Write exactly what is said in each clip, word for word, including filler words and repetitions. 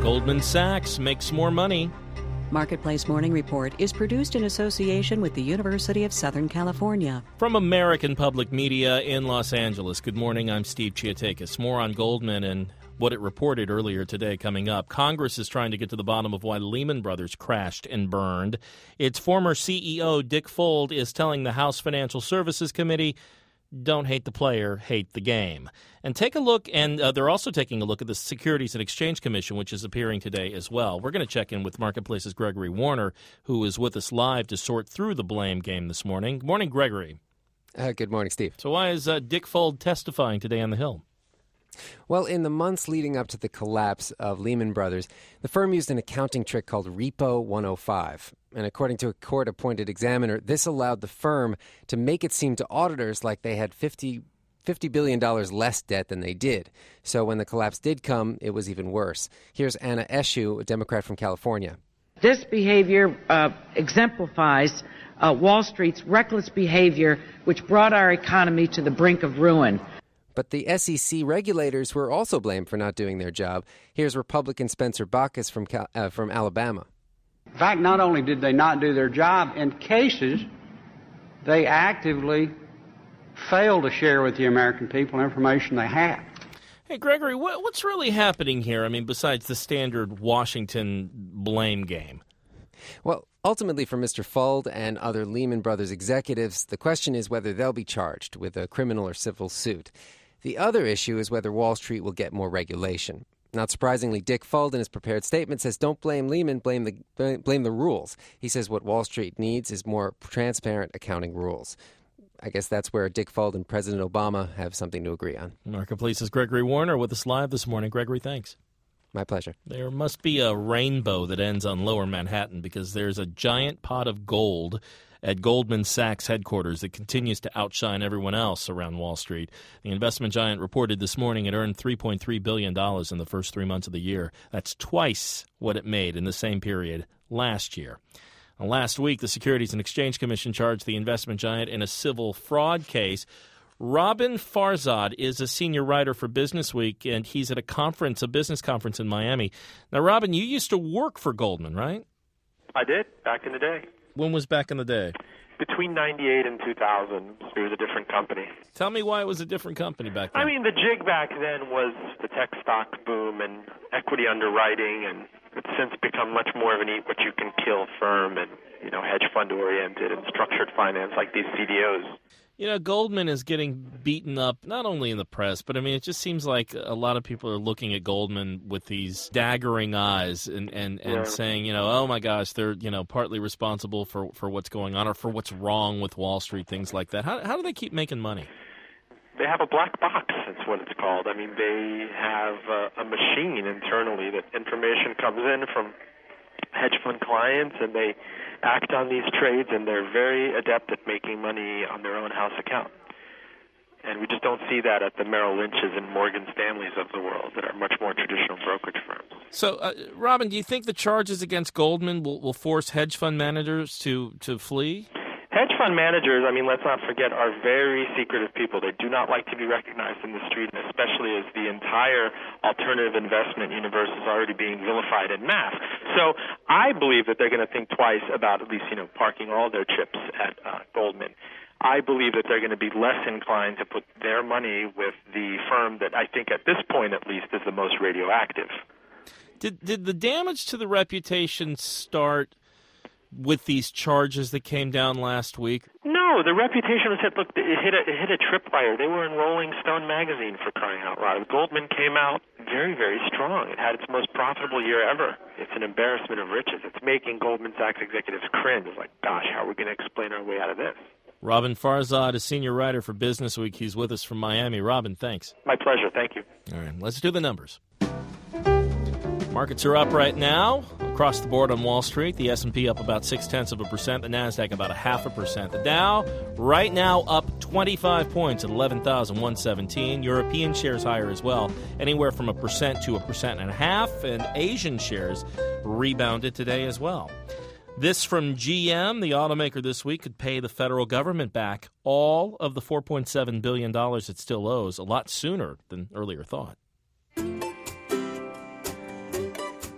Goldman Sachs makes more money. Marketplace Morning Report is produced in association with the University of Southern California. From American Public Media in Los Angeles, good morning, I'm Steve Chiatakis. More on Goldman and what it reported earlier today coming up. Congress is trying to get to the bottom of why Lehman Brothers crashed and burned. Its former C E O, Dick Fuld, is telling the House Financial Services Committee, don't hate the player, hate the game. And take a look, and uh, they're also taking a look at the Securities and Exchange Commission, which is appearing today as well. We're going to check in with Marketplace's Gregory Warner, who is with us live to sort through the blame game this morning. Good morning, Gregory. Uh, good morning, Steve. So why is uh, Dick Fuld testifying today on the Hill? Well, in the months leading up to the collapse of Lehman Brothers, the firm used an accounting trick called Repo one oh five. And according to a court-appointed examiner, this allowed the firm to make it seem to auditors like they had fifty, fifty billion dollars less debt than they did. So when the collapse did come, it was even worse. Here's Anna Eshoo, a Democrat from California. This behavior uh, exemplifies uh, Wall Street's reckless behavior, which brought our economy to the brink of ruin. But the S E C regulators were also blamed for not doing their job. Here's Republican Spencer Bachus from Cal- uh, from Alabama. In fact, not only did they not do their job, in cases, they actively failed to share with the American people information they had. Hey, Gregory, what, what's really happening here? I mean, besides the standard Washington blame game? Well, ultimately for Mister Fuld and other Lehman Brothers executives, the question is whether they'll be charged with a criminal or civil suit. The other issue is whether Wall Street will get more regulation. Not surprisingly, Dick Fuld, in his prepared statement, says don't blame Lehman, blame the blame the rules. He says what Wall Street needs is more transparent accounting rules. I guess that's where Dick Fuld and President Obama have something to agree on. Marketplace's Gregory Warner with us live this morning. Gregory, thanks. My pleasure. There must be a rainbow that ends on Lower Manhattan because there's a giant pot of gold at Goldman Sachs headquarters that continues to outshine everyone else around Wall Street. The investment giant reported this morning it earned three point three billion dollars in the first three months of the year. That's twice what it made in the same period last year. Now, last week, the Securities and Exchange Commission charged the investment giant in a civil fraud case. Robin Farzad is a senior writer for Business Week, and he's at a conference, a business conference in Miami. Now, Robin, you used to work for Goldman, right? I did, back in the day. When was back in the day? Between ninety-eight and two thousand, it was a different company. Tell me why it was a different company back then. I mean, the jig back then was the tech stock boom and equity underwriting, and it's since become much more of an eat-what-you-can-kill firm and, you know, hedge fund-oriented and structured finance like these C D Os. You know, Goldman is getting beaten up, not only in the press, but, I mean, it just seems like a lot of people are looking at Goldman with these daggering eyes and, and, and yeah. saying, you know, oh, my gosh, they're, you know, partly responsible for, for what's going on or for what's wrong with Wall Street, things like that. How, how do they keep making money? They have a black box, that's what it's called. I mean, they have a, a machine internally that information comes in from hedge fund clients, and they act on these trades, and they're very adept at making money on their own house account. And we just don't see that at the Merrill Lynch's and Morgan Stanleys of the world that are much more traditional brokerage firms. So, uh, Robin, do you think the charges against Goldman will, will force hedge fund managers to, to flee? Hedge fund managers, I mean, let's not forget, are very secretive people. They do not like to be recognized in the street, and especially as the entire alternative investment universe is already being vilified en masse. So I believe that they're going to think twice about at least, you know, parking all their chips at uh, Goldman. I believe that they're going to be less inclined to put their money with the firm that I think at this point at least is the most radioactive. Did, did the damage to the reputation start with these charges that came down last week? No, the reputation was hit. Look, it hit a, it hit a tripwire. They were in Rolling Stone magazine, for crying out loud. Goldman came out very, very strong. It had its most profitable year ever. It's an embarrassment of riches. It's making Goldman Sachs executives cringe. It's like, gosh, how are we going to explain our way out of this? Robin Farzad, a senior writer for Business Week. He's with us from Miami. Robin, thanks. My pleasure. Thank you. All right, let's do the numbers. Markets are up right now across the board on Wall Street. The S and P up about six-tenths of a percent. The NASDAQ about a half a percent. The Dow right now up twenty-five points at eleven thousand one hundred seventeen. European shares higher as well, anywhere from a percent to a percent and a half. And Asian shares rebounded today as well. This from G M. The automaker this week could pay the federal government back all of the four point seven billion dollars it still owes a lot sooner than earlier thought.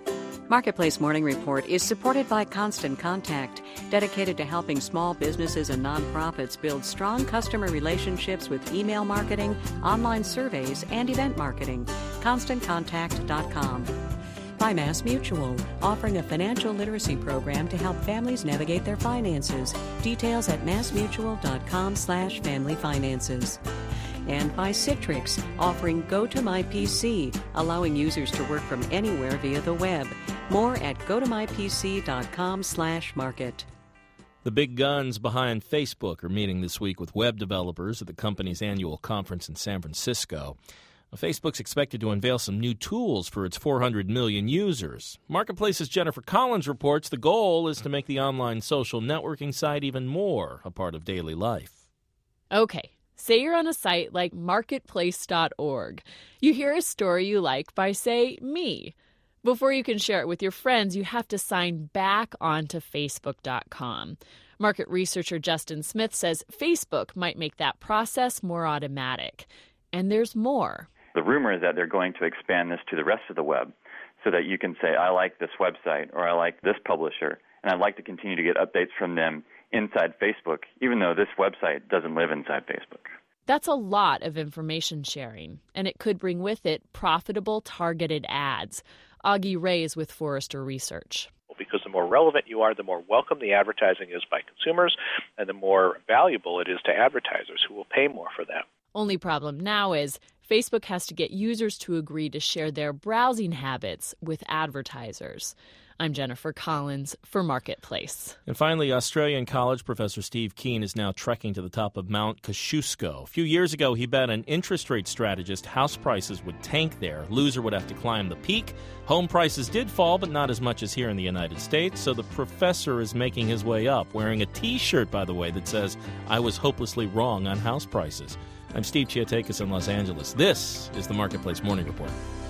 Marketplace Morning Report is supported by Constant Contact, dedicated to helping small businesses and nonprofits build strong customer relationships with email marketing, online surveys, and event marketing. constant contact dot com. By MassMutual, offering a financial literacy program to help families navigate their finances. Details at massmutual.com slash family finances. And by Citrix, offering Go to My P C, allowing users to work from anywhere via the web. More at go to my p c dot com slash market. The big guns behind Facebook are meeting this week with web developers at the company's annual conference in San Francisco. Facebook's expected to unveil some new tools for its four hundred million users. Marketplace's Jennifer Collins reports the goal is to make the online social networking site even more a part of daily life. Okay, say you're on a site like marketplace dot org. You hear a story you like by, say, me. Before you can share it with your friends, you have to sign back onto facebook dot com. Market researcher Justin Smith says Facebook might make that process more automatic. And there's more. The rumor is that they're going to expand this to the rest of the web so that you can say, I like this website or I like this publisher, and I'd like to continue to get updates from them inside Facebook, even though this website doesn't live inside Facebook. That's a lot of information sharing, and it could bring with it profitable targeted ads. Augie Ray is with Forrester Research. Because the more relevant you are, the more welcome the advertising is by consumers, and the more valuable it is to advertisers who will pay more for that. Only problem now is Facebook has to get users to agree to share their browsing habits with advertisers. I'm Jennifer Collins for Marketplace. And finally, Australian college professor Steve Keen is now trekking to the top of Mount Kosciuszko. A few years ago, he bet an interest rate strategist house prices would tank there. Loser would have to climb the peak. Home prices did fall, but not as much as here in the United States, so the professor is making his way up, wearing a T-shirt, by the way, that says, I was hopelessly wrong on house prices. I'm Steve Chiatakis in Los Angeles. This is the Marketplace Morning Report.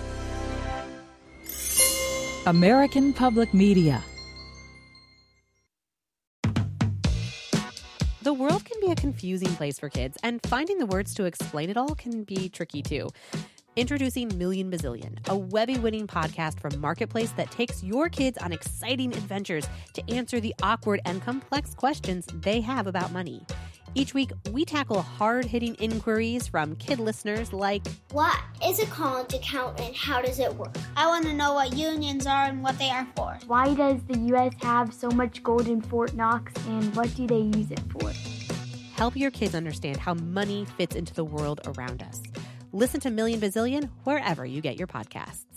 American Public Media. The world can be a confusing place for kids, and finding the words to explain it all can be tricky too. Introducing Million Bazillion, a Webby-winning podcast from Marketplace that takes your kids on exciting adventures to answer the awkward and complex questions they have about money. Each week, we tackle hard-hitting inquiries from kid listeners like, what is a college account and how does it work? I want to know what unions are and what they are for. Why does the U S have so much gold in Fort Knox and what do they use it for? Help your kids understand how money fits into the world around us. Listen to Million Bazillion wherever you get your podcasts.